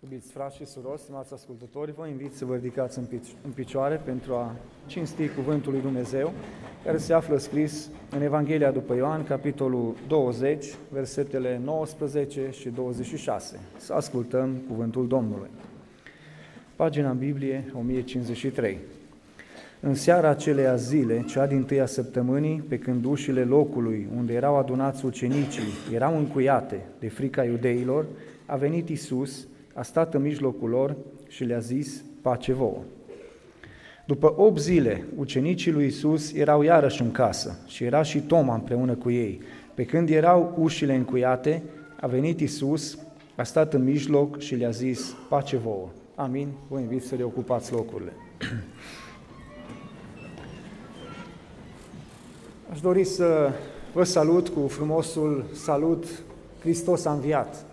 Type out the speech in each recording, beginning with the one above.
Iubiți frați și surori, stimați ascultători, vă invit să vă ridicați în picioare pentru a cinsti Cuvântul lui Dumnezeu, care se află scris în Evanghelia după Ioan, capitolul 20, versetele 19 și 26. Să ascultăm Cuvântul Domnului. Pagina în Biblie 1053. În seara aceleia zile, cea din-tâia săptămânii, pe când ușile locului unde erau adunați ucenicii erau încuiate de frica iudeilor, a venit Iisus, a stat în mijlocul lor și le-a zis: pace vouă. După 8 zile, ucenicii lui Iisus erau iarăși în casă și era și Toma împreună cu ei. Pe când erau ușile încuiate, a venit Iisus, a stat în mijloc și le-a zis: pace vouă. Amin. Vă invit să reocupați locurile. Aș dori să vă salut cu frumosul salut: Hristos a înviat.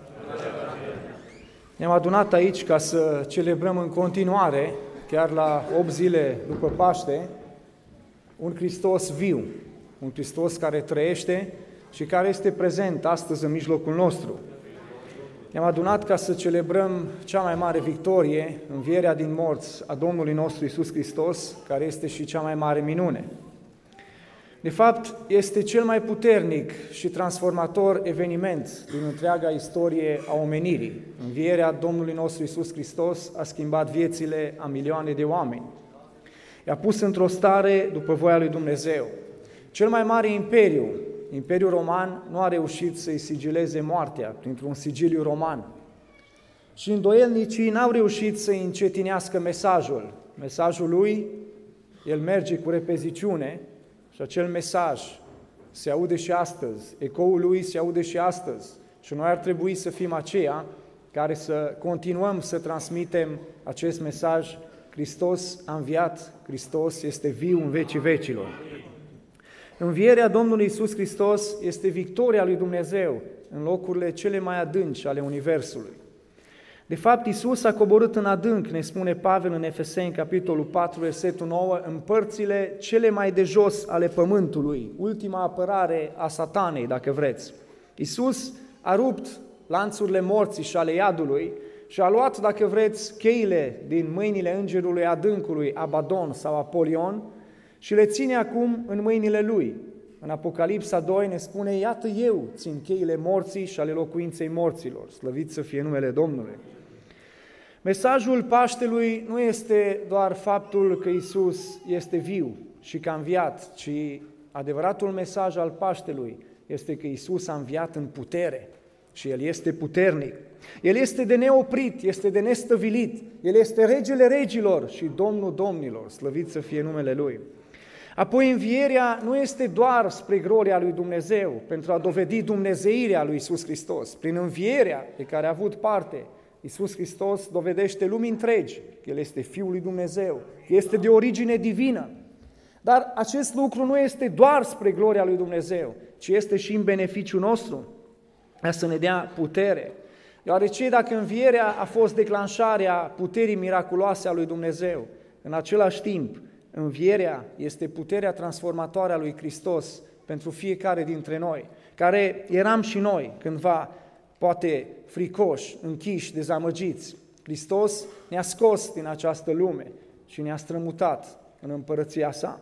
Ne-am adunat aici ca să celebrăm în continuare, chiar la 8 zile după Paște, un Hristos viu, un Hristos care trăiește și care este prezent astăzi în mijlocul nostru. Ne-am adunat ca să celebrăm cea mai mare victorie, învierea din morți a Domnului nostru Iisus Hristos, care este și cea mai mare minune. De fapt, este cel mai puternic și transformator eveniment din întreaga istorie a omenirii. Învierea Domnului nostru Iisus Hristos a schimbat viețile a milioane de oameni. I-a pus într-o stare după voia lui Dumnezeu. Cel mai mare imperiu, Imperiul Roman, nu a reușit să-i sigileze moartea printr-un sigiliu roman. Și îndoielnicii n-au reușit să-i încetinească mesajul. Mesajul lui, el merge cu repeziciune, și acel mesaj se aude și astăzi, ecoul lui se aude și astăzi. Și noi ar trebui să fim aceia care să continuăm să transmitem acest mesaj: Hristos a înviat, Hristos este viu în vecii vecilor. Învierea Domnului Iisus Hristos este victoria lui Dumnezeu în locurile cele mai adânci ale Universului. De fapt, Iisus a coborât în adânc, ne spune Pavel în Efeseni, capitolul 4, versetul 9, în părțile cele mai de jos ale pământului, ultima apărare a satanei, dacă vreți. Iisus a rupt lanțurile morții și ale iadului și a luat, dacă vreți, cheile din mâinile îngerului adâncului, Abadon sau Apolion, și le ține acum în mâinile lui. În Apocalipsa 2 ne spune: iată, eu țin cheile morții și ale locuinței morților. Slăvit să fie numele Domnului! Mesajul Paștelui nu este doar faptul că Iisus este viu și că a înviat, ci adevăratul mesaj al Paștelui este că Iisus a înviat în putere și El este puternic. El este de neoprit, este de nestăvilit, El este regele regilor și Domnul domnilor, slăvit să fie numele Lui. Apoi învierea nu este doar spre gloria lui Dumnezeu, pentru a dovedi dumnezeirea lui Iisus Hristos. Prin învierea pe care a avut parte, Iisus Hristos dovedește lumii întregi că El este Fiul lui Dumnezeu, că este de origine divină. Dar acest lucru nu este doar spre gloria lui Dumnezeu, ci este și în beneficiul nostru, ca să ne dea putere. Deoarece dacă învierea a fost declanșarea puterii miraculoase a lui Dumnezeu, în același timp, învierea este puterea transformatoare a lui Hristos pentru fiecare dintre noi, care eram și noi cândva, poate fricoși, închiși, dezamăgiți. Hristos ne-a scos din această lume și ne-a strămutat în împărăția sa.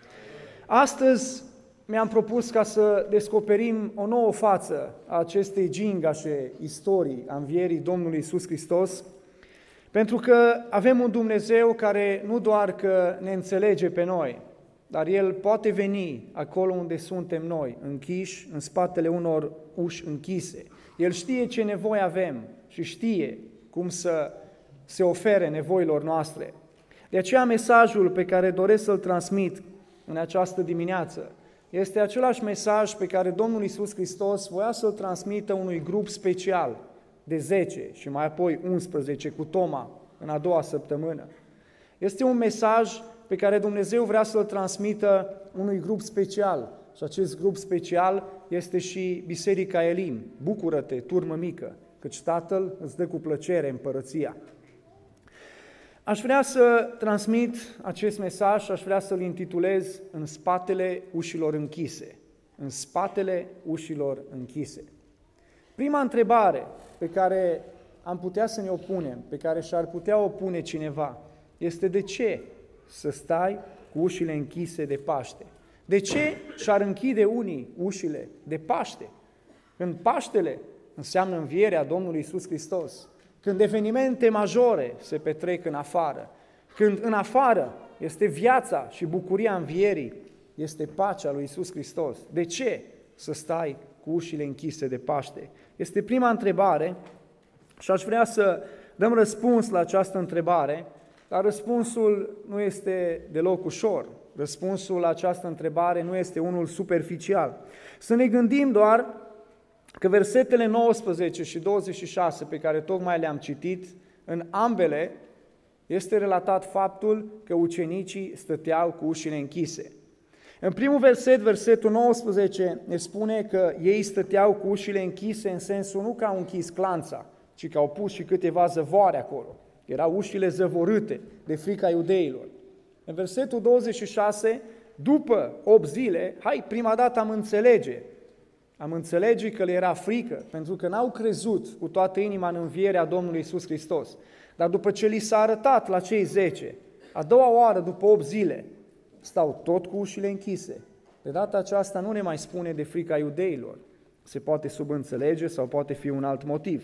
Astăzi mi-am propus ca să descoperim o nouă față a acestei gingașe istorii a învierii Domnului Iisus Hristos, pentru că avem un Dumnezeu care nu doar că ne înțelege pe noi, dar El poate veni acolo unde suntem noi, închiși în spatele unor uși închise. El știe ce nevoie avem și știe cum să se ofere nevoilor noastre. De aceea mesajul pe care doresc să-l transmit în această dimineață este același mesaj pe care Domnul Iisus Hristos voia să-l transmită unui grup special de 10 și mai apoi 11 cu Toma în a doua săptămână. Este un mesaj pe care Dumnezeu vrea să-l transmită unui grup special și acest grup special este și Biserica Elim. Bucură-te, turmă mică, căci Tatăl îți dă cu plăcere împărăția. Aș vrea să transmit acest mesaj și aș vrea să-l intitulez În spatele ușilor închise. În spatele ușilor închise. Prima întrebare pe care am putea să ne opunem, pe care și-ar putea opune cineva, este de ce să stai cu ușile închise de Paște? De ce și-ar închide unii ușile de Paște? Când Paștele înseamnă învierea Domnului Iisus Hristos, când evenimente majore se petrec în afară, când în afară este viața și bucuria învierii, este pacea lui Iisus Hristos. De ce să stai cu ușile închise de Paște? Este prima întrebare și aș vrea să dăm răspuns la această întrebare, dar răspunsul nu este deloc ușor. Răspunsul la această întrebare nu este unul superficial. Să ne gândim doar că versetele 19 și 26 pe care tocmai le-am citit, în ambele este relatat faptul că ucenicii stăteau cu ușile închise. În primul verset, versetul 19, ne spune că ei stăteau cu ușile închise în sensul nu că au închis clanța, ci că au pus și câteva zăvoare acolo. Erau ușile zăvorâte de frica iudeilor. În versetul 26, după 8 zile, prima dată am înțelege că le era frică, pentru că n-au crezut cu toată inima în învierea Domnului Iisus Hristos. Dar după ce li s-a arătat la cei 10, a doua oară, după 8 zile, stau tot cu ușile închise. De data aceasta nu ne mai spune de frica iudeilor. Se poate subînțelege sau poate fi un alt motiv.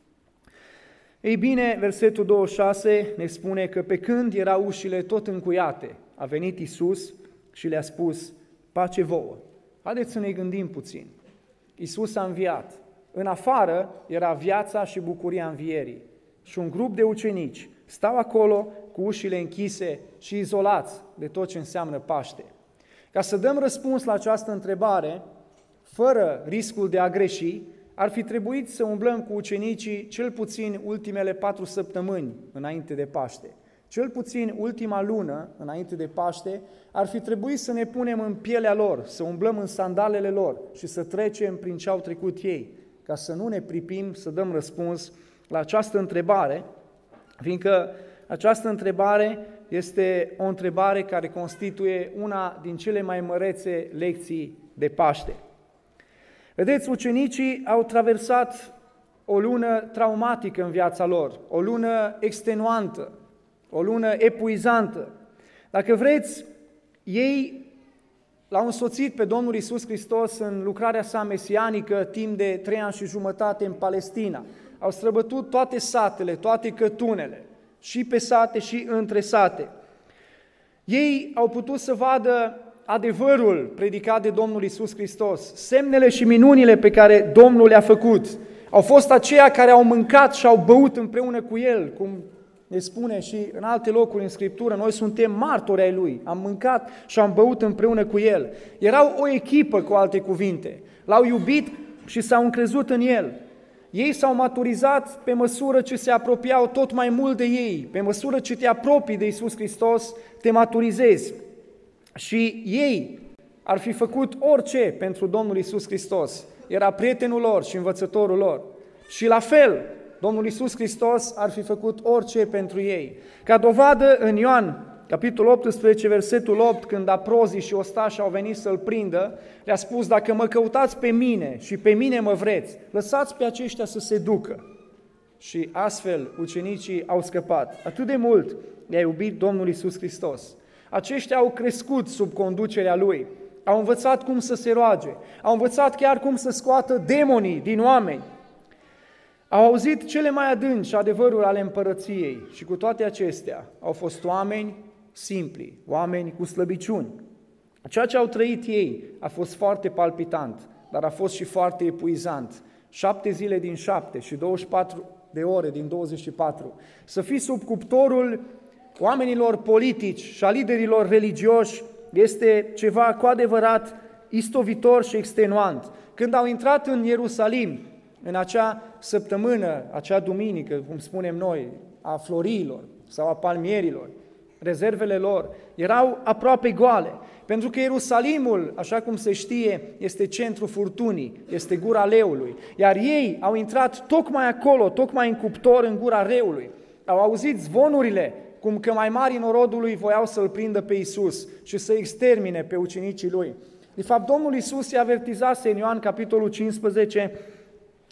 Ei bine, versetul 26 ne spune că pe când erau ușile tot încuiate, a venit Iisus și le-a spus, pace vouă. Haideți să ne gândim puțin. Iisus a înviat. În afară era viața și bucuria învierii. Și un grup de ucenici stau acolo cu ușile închise și izolați de tot ce înseamnă Paște. Ca să dăm răspuns la această întrebare, fără riscul de a greși, ar fi trebuit să umblăm cu ucenicii cel puțin ultimele 4 săptămâni înainte de Paște. Cel puțin ultima lună înainte de Paște ar fi trebuit să ne punem în pielea lor, să umblăm în sandalele lor și să trecem prin ce au trecut ei, ca să nu ne pripim să dăm răspuns la această întrebare, fiindcă această întrebare este o întrebare care constituie una din cele mai mărețe lecții de Paște. Vedeți, ucenicii au traversat o lună traumatică în viața lor, o lună extenuantă, o lună epuizantă. Dacă vreți, ei l-au însoțit pe Domnul Iisus Hristos în lucrarea sa mesianică timp de 3 ani și jumătate în Palestina. Au străbătut toate satele, toate cătunele, și pe sate și între sate. Ei au putut să vadă adevărul predicat de Domnul Iisus Hristos, semnele și minunile pe care Domnul le-a făcut. Au fost aceia care au mâncat și au băut împreună cu El, cum ne spune și în alte locuri în Scriptură, noi suntem martori ai Lui, am mâncat și am băut împreună cu El. Erau o echipă, cu alte cuvinte, L-au iubit și s-au încrezut în El. Ei s-au maturizat pe măsură ce se apropiau tot mai mult de ei, pe măsură ce te apropii de Iisus Hristos, te maturizezi. Și ei ar fi făcut orice pentru Domnul Iisus Hristos. Era prietenul lor și învățătorul lor. Și la fel, Domnul Iisus Hristos ar fi făcut orice pentru ei. Ca dovadă, în Ioan, capitolul 18, versetul 8, când aprozii și ostașii au venit să-L prindă, le-a spus, dacă mă căutați pe mine și pe mine mă vreți, lăsați pe aceștia să se ducă. Și astfel ucenicii au scăpat. Atât de mult i-a iubit Domnul Iisus Hristos. Aceștia au crescut sub conducerea Lui, au învățat cum să se roage, au învățat chiar cum să scoată demonii din oameni. Au auzit cele mai adânci adevăruri ale împărăției și cu toate acestea au fost oameni simpli, oameni cu slăbiciuni. Ceea ce au trăit ei a fost foarte palpitant, dar a fost și foarte epuizant. 7 zile din 7 și 24 de ore din 24. Să fii sub cuptorul oamenilor politici și a liderilor religioși este ceva cu adevărat istovitor și extenuant. Când au intrat în Ierusalim, în acea săptămână, acea duminică, cum spunem noi, a florilor sau a palmierilor, rezervele lor erau aproape goale, pentru că Ierusalimul, așa cum se știe, este centrul furtunii, este gura leului, iar ei au intrat tocmai acolo, tocmai în cuptor, în gura leului. Au auzit zvonurile, cum că mai mari norodul lui voiau să-L prindă pe Iisus și să extermine pe ucenicii Lui. De fapt, Domnul Iisus i-a avertizase în Ioan, capitolul 15,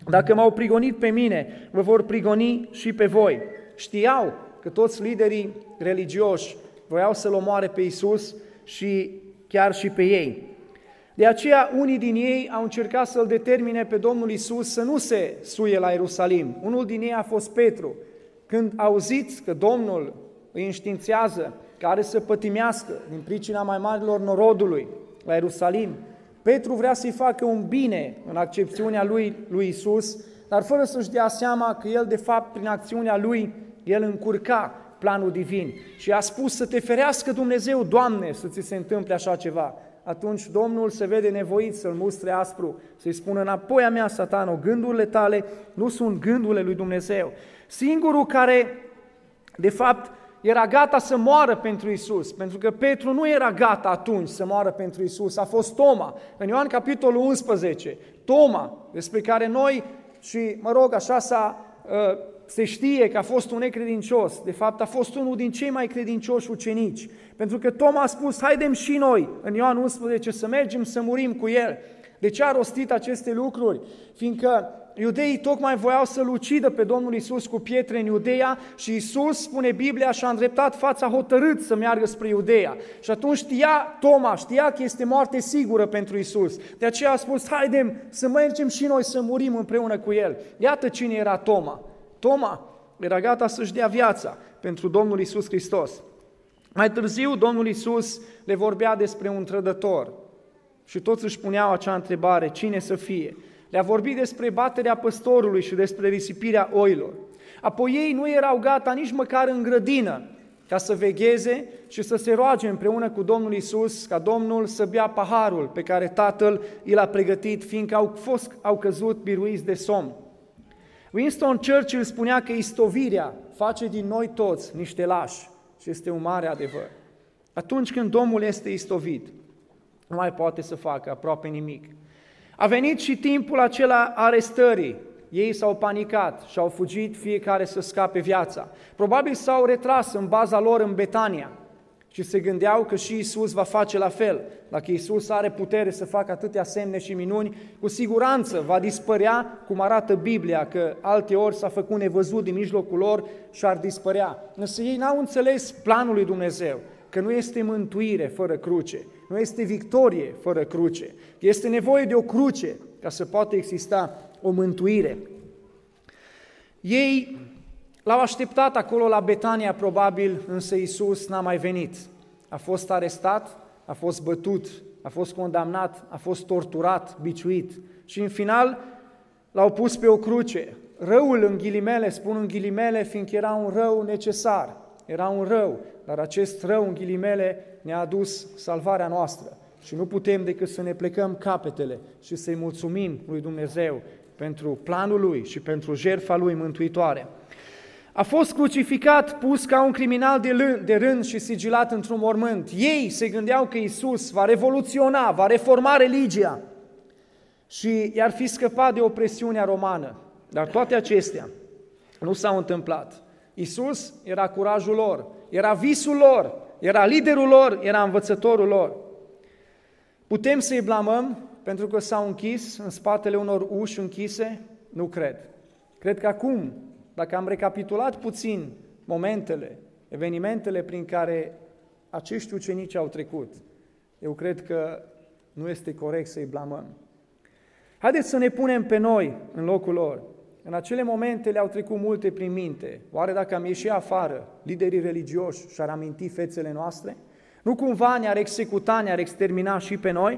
Dacă m-au prigonit pe mine, vă vor prigoni și pe voi. Știau că toți liderii religioși voiau să-L omoare pe Iisus și chiar și pe ei. De aceea, unii din ei au încercat să-L determine pe Domnul Iisus să nu se suie la Ierusalim. Unul din ei a fost Petru. Când a auzit că Domnul îi înștiințează că are să pătimească din pricina mai marilor norodului la Ierusalim, Petru vrea să-i facă un bine în accepțiunea lui Iisus, dar fără să-și dea seama că el, de fapt, prin acțiunea lui, el încurca planul divin și a spus să te ferească Dumnezeu, Doamne, să ți se întâmple așa ceva. Atunci Domnul se vede nevoit să-l mustre aspru, să-i spună înapoi a mea, Satano, gândurile tale nu sunt gândurile lui Dumnezeu. Singurul care, de fapt, era gata să moară pentru Iisus, pentru că Petru nu era gata atunci să moară pentru Iisus, a fost Toma. În Ioan capitolul 11, Toma, despre care noi și, așa se știe că a fost un necredincios, de fapt a fost unul din cei mai credincioși ucenici, pentru că Toma a spus, haidem și noi, în Ioan 11, să mergem să murim cu el. De ce a rostit aceste lucruri? Fiindcă iudeii tocmai voiau să-L ucidă pe Domnul Iisus cu pietre în Iudeea și Iisus, spune Biblia, și-a îndreptat fața hotărât să meargă spre Iudeea. Și atunci Toma știa că este moarte sigură pentru Iisus. De aceea a spus, haidem să mergem și noi să murim împreună cu El. Iată cine era Toma. Toma era gata să-și dea viața pentru Domnul Iisus Hristos. Mai târziu, Domnul Iisus le vorbea despre un trădător și toți își puneau acea întrebare, cine să fie? Le-a vorbit despre baterea păstorului și despre risipirea oilor. Apoi ei nu erau gata nici măcar în grădină ca să vegheze și să se roage împreună cu Domnul Iisus ca Domnul să bea paharul pe care Tatăl i l-a pregătit, fiindcă au căzut biruiți de somn. Winston Churchill spunea că istovirea face din noi toți niște lași și este un mare adevăr. Atunci când omul este istovit, nu mai poate să facă aproape nimic. A venit și timpul acela arestării. Ei s-au panicat și au fugit fiecare să scape viața. Probabil s-au retras în baza lor în Betania și se gândeau că și Iisus va face la fel. Dacă Iisus are putere să facă atâtea semne și minuni, cu siguranță va dispărea, cum arată Biblia, că alteori s-a făcut nevăzut din mijlocul lor și ar dispărea. Însă ei n-au înțeles planul lui Dumnezeu, că nu este mântuire fără cruce, nu este victorie fără cruce, că este nevoie de o cruce ca să poată exista o mântuire. Ei l-au așteptat acolo la Betania, probabil, însă Iisus n-a mai venit. A fost arestat, a fost bătut, a fost condamnat, a fost torturat, biciuit și în final l-au pus pe o cruce. Răul, în ghilimele, spun în ghilimele, fiindcă era un rău necesar, era un rău, dar acest rău, în ghilimele, ne-a adus salvarea noastră și nu putem decât să ne plecăm capetele și să-i mulțumim lui Dumnezeu pentru planul Lui și pentru jertfa Lui mântuitoare. A fost crucificat, pus ca un criminal de rând și sigilat într-un mormânt. Ei se gândeau că Iisus va revoluționa, va reforma religia și i-ar fi scăpat de opresiunea romană. Dar toate acestea nu s-au întâmplat. Iisus era curajul lor, era visul lor, era liderul lor, era învățătorul lor. Putem să-i blamăm pentru că s-au închis în spatele unor uși închise? Nu cred. Cred că acum, dacă am recapitulat puțin momentele, evenimentele prin care acești ucenici au trecut, eu cred că nu este corect să-i blamăm. Haideți să ne punem pe noi în locul lor. În acele momente le-au trecut multe prin minte. Oare dacă am ieșit afară, liderii religioși și-ar aminti fețele noastre? Nu cumva ne-ar executa, ne-ar extermina și pe noi?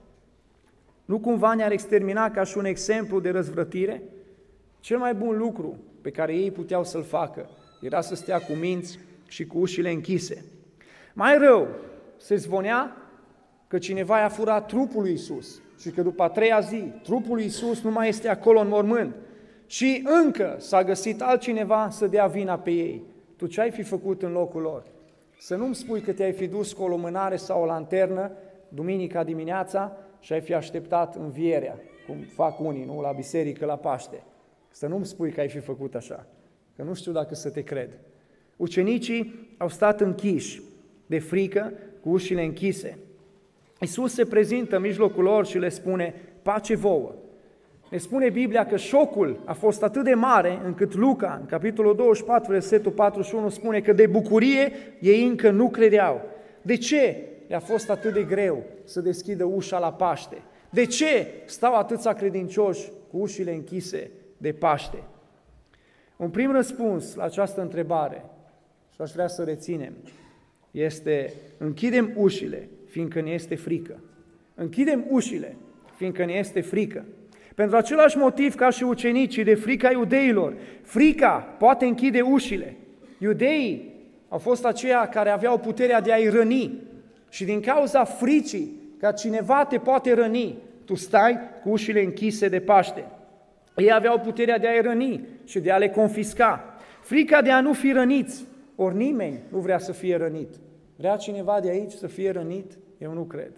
Nu cumva ne-ar extermina ca și un exemplu de răzvrătire? Cel mai bun lucru pe care ei puteau să-l facă era să stea cu minți și cu ușile închise. Mai rău, se zvonea că cineva i-a furat trupul lui Iisus și că după a treia zi trupul lui Iisus nu mai este acolo în mormânt și încă s-a găsit altcineva să dea vina pe ei. Tu ce ai fi făcut în locul lor? Să nu-mi spui că te-ai fi dus cu o lumânare sau o lanternă duminica dimineața și ai fi așteptat învierea, cum fac unii, nu, la biserică, la Paște. Să nu-mi spui că ai fi făcut așa, că nu știu dacă să te cred. Ucenicii au stat închiși, de frică, cu ușile închise. Iisus se prezintă în mijlocul lor și le spune, pace vouă. Ne spune Biblia că șocul a fost atât de mare încât Luca, în capitolul 24, versetul 41, spune că de bucurie ei încă nu credeau. De ce le-a fost atât de greu să deschidă ușa la Paște? De ce stau atâția credincioși cu ușile închise de Paște? Un prim răspuns la această întrebare, și aș vrea să reținem, este: închidem ușile, fiindcă ne este frică. Închidem ușile, fiindcă ne este frică. Pentru același motiv ca și ucenicii, de frica iudeilor. Frica poate închide ușile. Iudeii au fost aceia care aveau puterea de a-i răni. Și din cauza fricii că cineva te poate răni, tu stai cu ușile închise de Paște. Ei aveau puterea de a-i răni și de a le confisca. Frica de a nu fi răniți. Ori nimeni nu vrea să fie rănit. Vrea cineva de aici să fie rănit? Eu nu cred.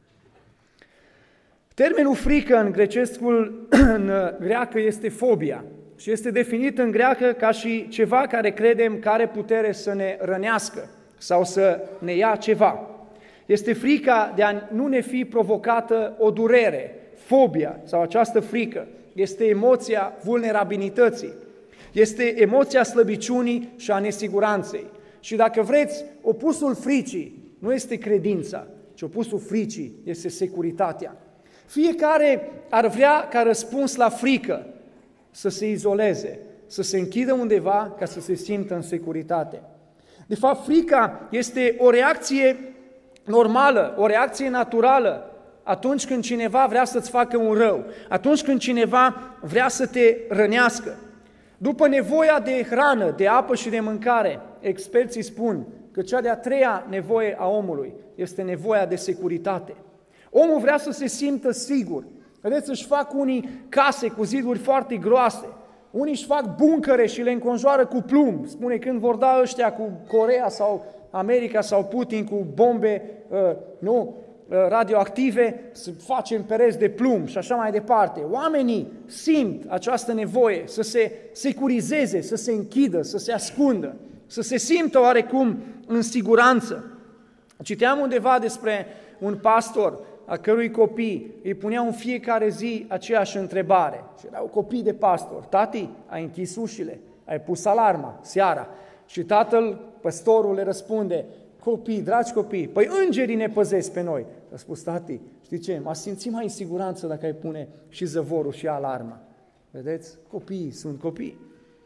Termenul frică în greacă este fobia și este definit în greacă ca și ceva care credem că are putere să ne rănească sau să ne ia ceva. Este frica de a nu ne fi provocată o durere, fobia sau această frică. Este emoția vulnerabilității, este emoția slăbiciunii și a nesiguranței. Și dacă vreți, opusul fricii nu este credința, ci opusul fricii este securitatea. Fiecare ar vrea ca răspuns la frică să se izoleze, să se închidă undeva ca să se simtă în securitate. De fapt, frica este o reacție normală, o reacție naturală atunci când cineva vrea să-ți facă un rău, atunci când cineva vrea să te rănească. După nevoia de hrană, de apă și de mâncare, experții spun că cea de-a treia nevoie a omului este nevoia de securitate. Omul vrea să se simtă sigur. Vedeți, își fac unii case cu ziduri foarte groase, unii își fac buncăre și le înconjoară cu plumb. Spune, când vor da ăștia cu Coreea sau America sau Putin cu bombe radioactive, să facem pereți de plumb și așa mai departe. Oamenii simt această nevoie să se securizeze, să se închidă, să se ascundă, să se simtă oarecum în siguranță. Citeam undeva despre un pastor a cărui copii îi puneau în fiecare zi aceeași întrebare. Și erau copii de pastor: tati, ai închis ușile? Ai pus alarma seara? Și tatăl, păstorul, le răspunde: copii, dragi copii, păi îngerii ne păzesc pe noi. A spus: tati, știi ce, m-aș simți mai în siguranță dacă ai pune și zăvorul și alarma. Vedeți? Copiii sunt copii.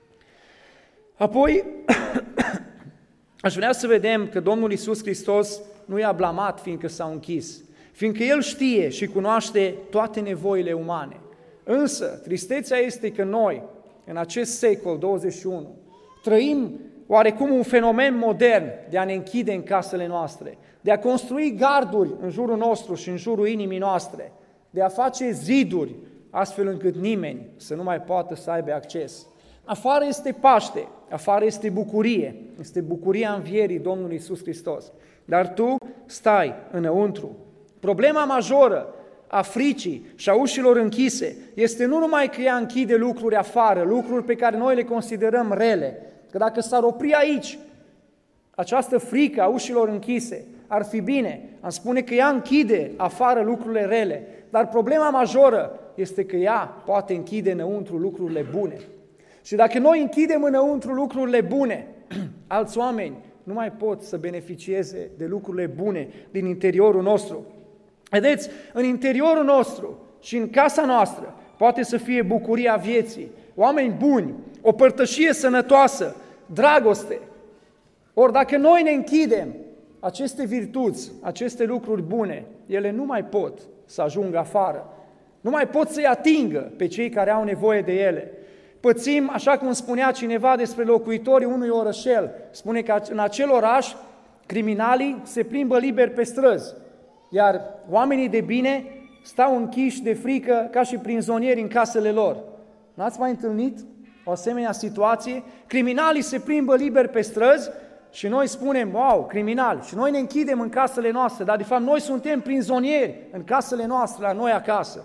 Apoi, aș vrea să vedem că Domnul Iisus Hristos nu i-a blamat fiindcă s-au închis, fiindcă El știe și cunoaște toate nevoile umane. Însă, tristețea este că noi, în acest secol 21, trăim oarecum un fenomen modern de a ne închide în casele noastre, de a construi garduri în jurul nostru și în jurul inimii noastre, de a face ziduri astfel încât nimeni să nu mai poată să aibă acces. Afară este Paște, afară este bucuria învierii Domnului Iisus Hristos, dar tu stai înăuntru. Problema majoră a fricii și a ușilor închise este nu numai că ea închide lucruri afară, lucruri pe care noi le considerăm rele, că dacă s-ar opri aici această frică a ușilor închise, ar fi bine, am spune că ea închide afară lucrurile rele, dar problema majoră este că ea poate închide înăuntru lucrurile bune. Și dacă noi închidem înăuntru lucrurile bune, alți oameni nu mai pot să beneficieze de lucrurile bune din interiorul nostru. Vedeți, în interiorul nostru și în casa noastră poate să fie bucuria vieții, oameni buni, o părtășie sănătoasă, dragoste. Ori dacă noi ne închidem, aceste virtuți, aceste lucruri bune, ele nu mai pot să ajungă afară, nu mai pot să-i atingă pe cei care au nevoie de ele. Pățim, așa cum spunea cineva despre locuitorii unui orășel, spune că în acel oraș criminalii se plimbă liber pe străzi, iar oamenii de bine stau închiși de frică ca și prizonieri în casele lor. N-ați mai întâlnit o asemenea situație? Criminalii se plimbă liber pe străzi și noi spunem: wow, criminali, și noi ne închidem în casele noastre, dar de fapt noi suntem prizonieri în casele noastre, la noi acasă.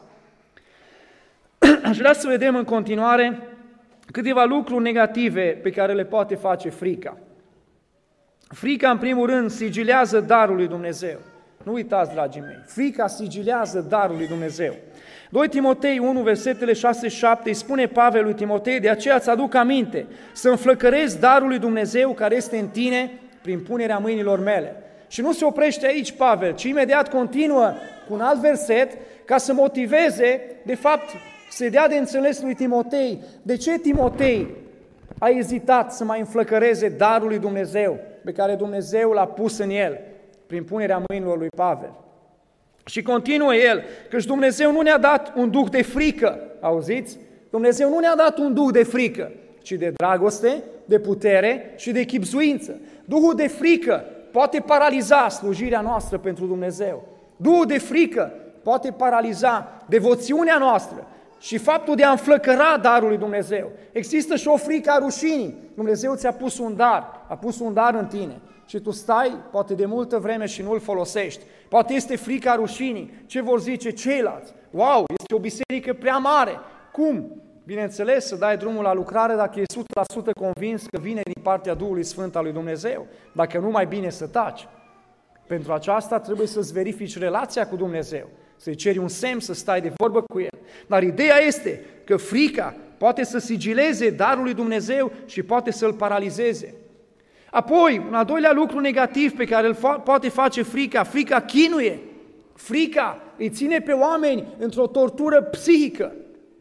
Aș vrea să vedem în continuare câteva lucruri negative pe care le poate face frica. Frica, în primul rând, sigilează darul lui Dumnezeu. Nu uitați, dragii mei, frica sigilează darul lui Dumnezeu. 2 Timotei 1, versetele 6-7, îi spune Pavel lui Timotei, de aceea îți aduc aminte să înflăcărezi darul lui Dumnezeu care este în tine prin punerea mâinilor mele. Și nu se oprește aici Pavel, ci imediat continuă cu un alt verset ca să motiveze, de fapt, să dea de înțeles lui Timotei. De ce Timotei a ezitat să mai înflăcăreze darul lui Dumnezeu pe care Dumnezeu l-a pus în el prin punerea mâinilor lui Pavel? Și continuă el, căci Dumnezeu nu ne-a dat un duh de frică, auziți? Dumnezeu nu ne-a dat un duh de frică, ci de dragoste, de putere și de chibzuință. Duhul de frică poate paraliza slujirea noastră pentru Dumnezeu. Duhul de frică poate paraliza devoțiunea noastră și faptul de a înflăcăra darul lui Dumnezeu. Există și o frică a rușinii. Dumnezeu ți-a pus un dar, a pus un dar în tine și tu stai poate de multă vreme și nu-l folosești. Poate este frica rușinii. Ce vor zice ceilalți? Wow, este o biserică prea mare. Cum? Bineînțeles, să dai drumul la lucrare dacă e 100% convins că vine din partea Duhului Sfânt al lui Dumnezeu. Dacă nu, mai bine să taci. Pentru aceasta trebuie să-ți verifici relația cu Dumnezeu, să-i ceri un semn, să stai de vorbă cu El. Dar ideea este că frica poate să sigileze darul lui Dumnezeu și poate să-l paralizeze. Apoi, un al doilea lucru negativ pe care îl poate face frica, frica chinuie. Frica îi ține pe oameni într-o tortură psihică.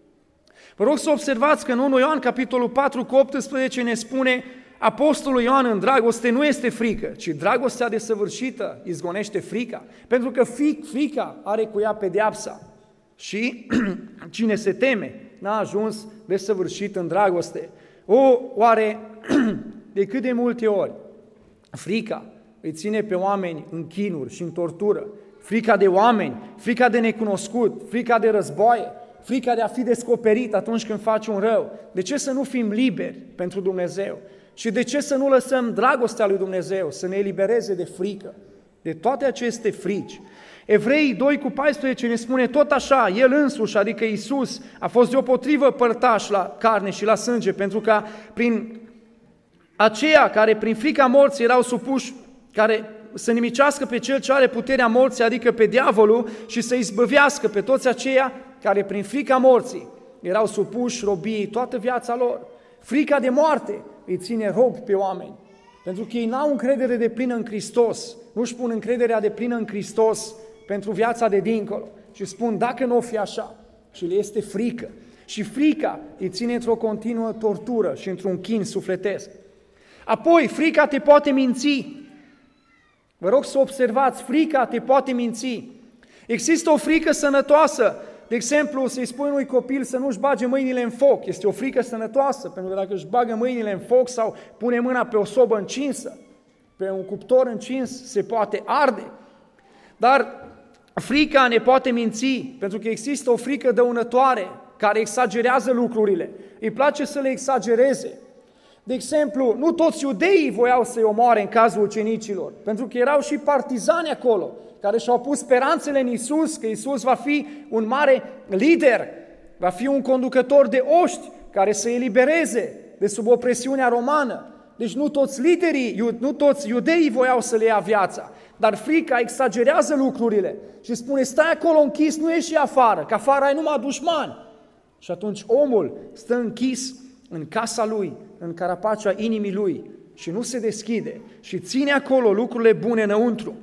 Vă rog să observați că în 1 Ioan, capitolul 4, cu 18, ne spune Apostolul Ioan, în dragoste nu este frică, ci dragostea desăvârșită izgonește frica, pentru că frica are cu ea pedeapsa. Și cine se teme n-a ajuns desăvârșit în dragoste. Oare de cât de multe ori frica îi ține pe oameni în chinuri și în tortură, frica de oameni, frica de necunoscut, frica de războaie, frica de a fi descoperit atunci când faci un rău. De ce să nu fim liberi pentru Dumnezeu? Și de ce să nu lăsăm dragostea lui Dumnezeu să ne elibereze de frică, de toate aceste frici? Evrei 2 cu 14 ne spune tot așa, El însuși, adică Iisus, a fost deopotrivă părtaș la carne și la sânge, pentru că prin aceia care prin frica morții erau supuși, care să nimicească pe cel ce are puterea morții, adică pe diavolul, și să izbăvească pe toți aceia care prin frica morții erau supuși robiei toată viața lor. Frica de moarte îi ține rob pe oameni, pentru că ei n-au încredere deplină în Hristos, nu-și pun încrederea deplină în Hristos pentru viața de dincolo și spun dacă nu o fi așa și le este frică. Și frica îi ține într-o continuă tortură și într-un chin sufletesc. Apoi, frica te poate minți. Vă rog să observați, frica te poate minți. Există o frică sănătoasă. De exemplu, să-i spui unui copil să nu-și bage mâinile în foc. Este o frică sănătoasă, pentru că dacă își bagă mâinile în foc sau pune mâna pe o sobă încinsă, pe un cuptor încins, se poate arde. Dar frica ne poate minți, pentru că există o frică dăunătoare care exagerează lucrurile. Îi place să le exagereze. De exemplu, nu toți iudeii voiau să-i omoare în cazul ucenicilor, pentru că erau și partizani acolo, care și-au pus speranțele în Iisus, că Iisus va fi un mare lider, va fi un conducător de oști care să elibereze de sub opresiunea romană. Deci nu toți liderii, nu toți iudeii voiau să le ia viața, dar frica exagerează lucrurile și spune, stai acolo închis, nu ieși afară, că afară ai numai dușmani. Și atunci omul stă închis în casa lui, în carapacea inimii lui și nu se deschide și ține acolo lucrurile bune înăuntru.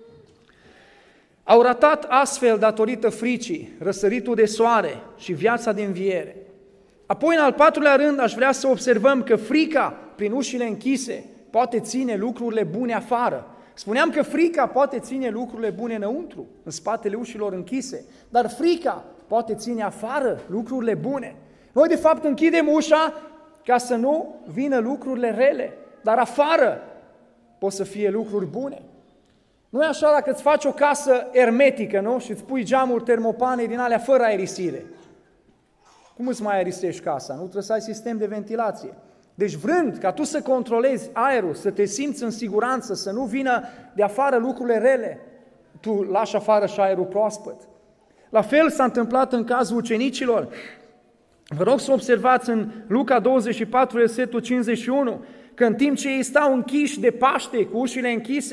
Au ratat astfel, datorită fricii, răsăritul de soare și viața de înviere. Apoi, în al patrulea rând, aș vrea să observăm că frica, prin ușile închise, poate ține lucrurile bune afară. Spuneam că frica poate ține lucrurile bune înăuntru, în spatele ușilor închise, dar frica poate ține afară lucrurile bune. Noi, de fapt, închidem ușa ca să nu vină lucrurile rele, dar afară pot să fie lucruri bune. Nu e așa dacă îți faci o casă ermetică, nu? Și îți pui geamuri termopane din alea fără aerisire. Cum îți mai aerisești casa? Nu trebuie să ai sistem de ventilație. Deci vrând ca tu să controlezi aerul, să te simți în siguranță, să nu vină de afară lucrurile rele, tu lași afară și aerul proaspăt. La fel s-a întâmplat în cazul ucenicilor. Vă rog să observați în Luca 24, versetul 51, că în timp ce ei stau închiși de Paște, cu ușile închise,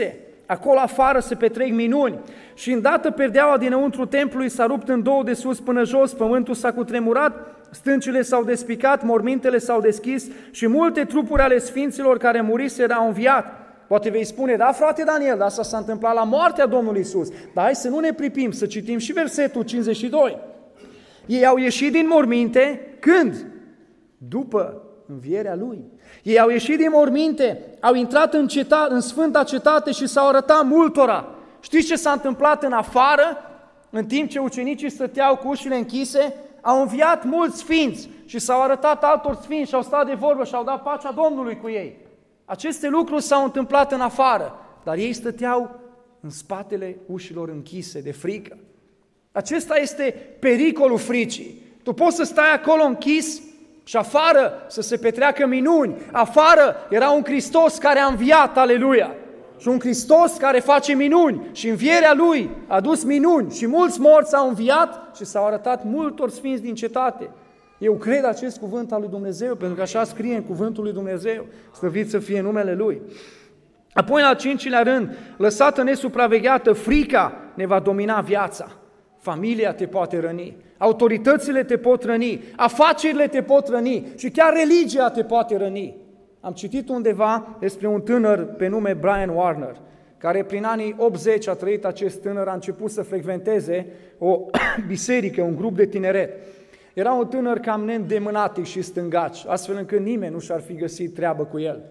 Acolo afară se petrec minuni și îndată perdeaua dinăuntru templului s-a rupt în două de sus până jos, pământul s-a cutremurat, stâncile s-au despicat, mormintele s-au deschis și multe trupuri ale sfinților care muriseră au înviat. Poate vei spune, da frate Daniel, dar asta s-a întâmplat la moartea Domnului Iisus. Dar hai să nu ne pripim, să citim și versetul 52. Ei au ieșit din morminte, când? După învierea Lui. Ei au ieșit din morminte, au intrat în sfânta cetate și s-au arătat multora. Știți ce s-a întâmplat în afară? În timp ce ucenicii stăteau cu ușile închise, au înviat mulți sfinți și s-au arătat altor sfinți și au stat de vorbă și au dat pacea Domnului cu ei. Aceste lucruri s-au întâmplat în afară, dar ei stăteau în spatele ușilor închise de frică. Acesta este pericolul fricii. Tu poți să stai acolo închis și afară să se petreacă minuni. Afară era un Hristos care a înviat, aleluia! Și un Hristos care face minuni și învierea Lui a dus minuni și mulți morți au înviat și s-au arătat multor sfinți din cetate. Eu cred acest cuvânt al lui Dumnezeu, pentru că așa scrie în cuvântul lui Dumnezeu, slăvit să fie numele Lui. Apoi, în al cincilea rând, lăsată nesupravegheată, frica ne va domina viața. Familia te poate răni, autoritățile te pot răni, afacerile te pot răni și chiar religia te poate răni. Am citit undeva despre un tânăr pe nume Brian Warner, care prin anii 80 a trăit acest tânăr, a început să frecventeze o biserică, un grup de tineret. Era un tânăr cam neîndemânatic și stângaci, astfel încât nimeni nu și-ar fi găsit treabă cu el.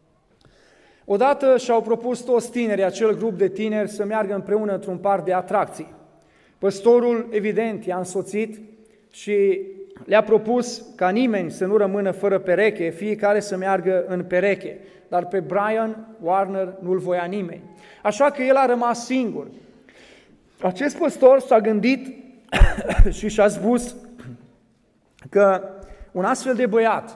Odată și-au propus toți tinerii, acel grup de tineri, să meargă împreună într-un parc de atracții. Păstorul, evident, i-a însoțit și le-a propus ca nimeni să nu rămână fără pereche, fiecare să meargă în pereche. Dar pe Brian Warner nu-l voia nimeni. Așa că el a rămas singur. Acest păstor s-a gândit și și-a spus că un astfel de băiat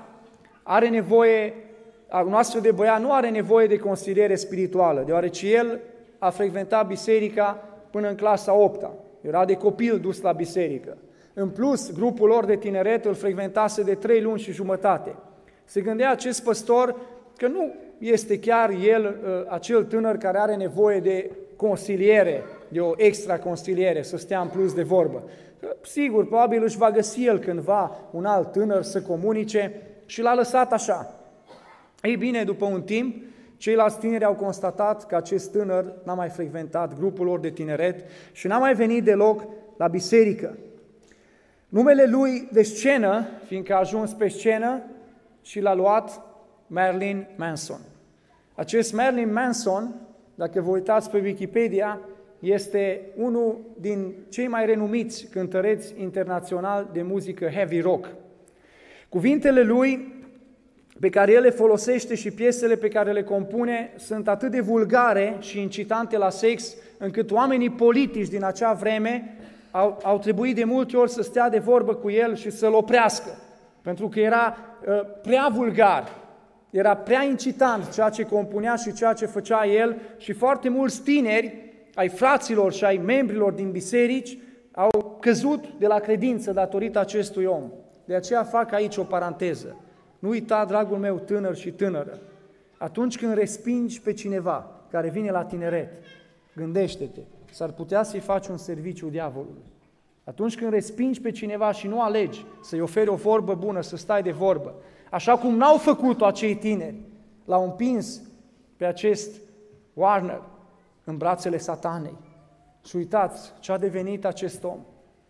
nu are nevoie de consiliere spirituală, deoarece el a frecventat biserica până în clasa 8-a. Era de copil dus la biserică. În plus, grupul lor de tineret îl frecventase de 3 luni și jumătate. Se gândea acest păstor că nu este chiar el acel tânăr care are nevoie de consiliere, de o extra consiliere, să stea în plus de vorbă. Sigur, probabil își va găsi el cândva un alt tânăr să comunice și l-a lăsat așa. Ei bine, după un timp, ceilalți tineri au constatat că acest tânăr n-a mai frecventat grupul lor de tineret și n-a mai venit deloc la biserică. Numele lui de scenă, fiindcă a ajuns pe scenă, și l-a luat Marilyn Manson. Acest Marilyn Manson, dacă vă uitați pe Wikipedia, este unul din cei mai renumiți cântăreți internaționali de muzică heavy rock. Cuvintele lui pe care el le folosește și piesele pe care le compune sunt atât de vulgare și incitante la sex, încât oamenii politici din acea vreme au trebuit de multe ori să stea de vorbă cu el și să-l oprească, pentru că era prea vulgar, era prea incitant ceea ce compunea și ceea ce făcea el și foarte mulți tineri ai fraților și ai membrilor din biserici au căzut de la credință datorită acestui om. De aceea fac aici o paranteză. Nu uita, dragul meu tânăr și tânără, atunci când respingi pe cineva care vine la tineret, gândește-te, s-ar putea să-i faci un serviciu diavolului. Atunci când respingi pe cineva și nu alegi să-i oferi o vorbă bună, să stai de vorbă, așa cum n-au făcut-o acei tineri, l-au împins pe acest Warner în brațele satanei. Și uitați ce a devenit acest om.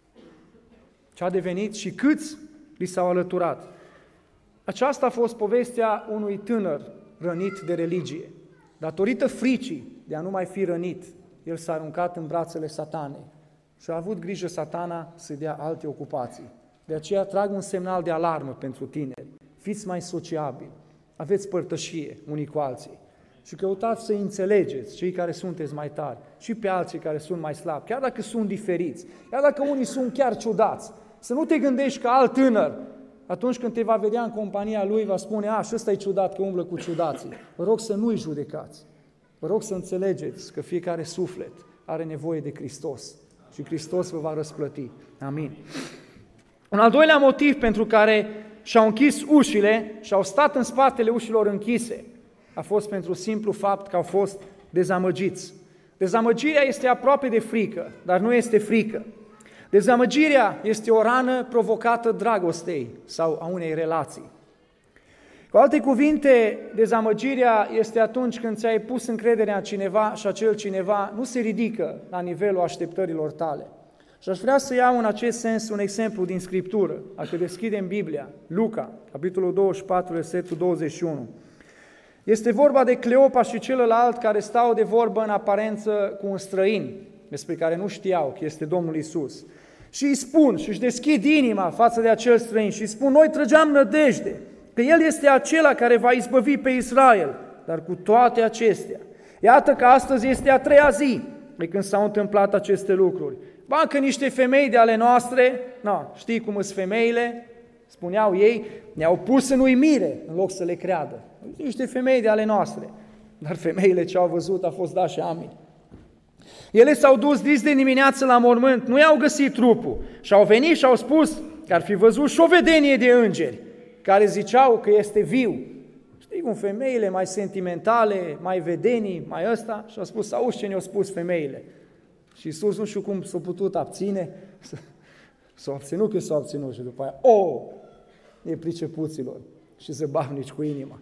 Ce a devenit și câți li s-au alăturat. Aceasta a fost povestea unui tânăr rănit de religie. Datorită fricii de a nu mai fi rănit, el s-a aruncat în brațele satanei și a avut grijă satana să dea alte ocupații. De aceea trag un semnal de alarmă pentru tineri. Fiți mai sociabili, aveți părtășie unii cu alții și căutați să înțelegeți cei care sunteți mai tari și pe alții care sunt mai slabi, chiar dacă sunt diferiți, chiar dacă unii sunt chiar ciudați. Să nu te gândești că alt tânăr, atunci când te va vedea în compania lui, va spune, și ăsta e ciudat că umblă cu ciudații. Vă rog să nu-i judecați. Vă rog să înțelegeți că fiecare suflet are nevoie de Hristos și Hristos vă va răsplăti. Amin. Un al doilea motiv pentru care și-au închis ușile și au stat în spatele ușilor închise a fost pentru simplu fapt că au fost dezamăgiți. Dezamăgirea este aproape de frică, dar nu este frică. Dezamăgirea este o rană provocată dragostei sau a unei relații. Cu alte cuvinte, dezamăgirea este atunci când ți-ai pus încrederea în cineva și acel cineva nu se ridică la nivelul așteptărilor tale. Și aș vrea să iau în acest sens un exemplu din Scriptură. Dacă deschidem Biblia, Luca, capitolul 24, versetul 21. Este vorba de Cleopa și celălalt care stau de vorbă în aparență cu un străin, despre care nu știau că este Domnul Iisus. Și îi spun și își deschid inima față de acel străin și îi spun, noi trăgeam nădejde că El este acela care va izbăvi pe Israel, dar cu toate acestea, iată că astăzi este a treia zi de când s-au întâmplat aceste lucruri. Ba că niște femei de ale noastre, știi cum sunt femeile, spuneau ei, ne-au pus în uimire în loc să le creadă. Niște femei de ale noastre, dar femeile ce au văzut a fost da și amin. Ele s-au dus dis de dimineață la mormânt, nu i-au găsit trupul și au venit și au spus că ar fi văzut și o vedenie de îngeri care ziceau că este viu. Știi cum femeile mai sentimentale, mai vedenii, mai ăsta, și au spus, auzi ce ne-au spus femeile. Și Iisus nu știu cum s-a putut abține, s-a abținut că s-a abținut și după aia, nepricepuților și zăbavnici cu inima.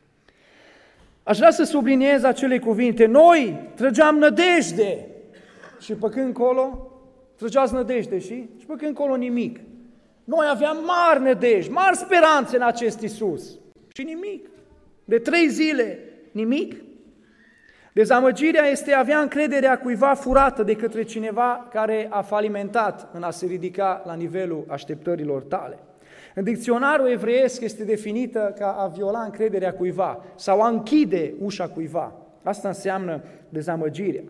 Aș vrea să subliniez acele cuvinte, noi trăgeam nădejde și păcând încolo, trăgeați nădejde și păcând încolo nimic. Noi aveam mari nădejde, mari speranțe în acest Iisus și nimic. De 3 zile, nimic. Dezamăgirea este a avea încrederea cuiva furată de către cineva care a falimentat în a se ridica la nivelul așteptărilor tale. În dicționarul evreiesc este definită ca a viola încrederea cuiva sau a închide ușa cuiva. Asta înseamnă dezamăgirea.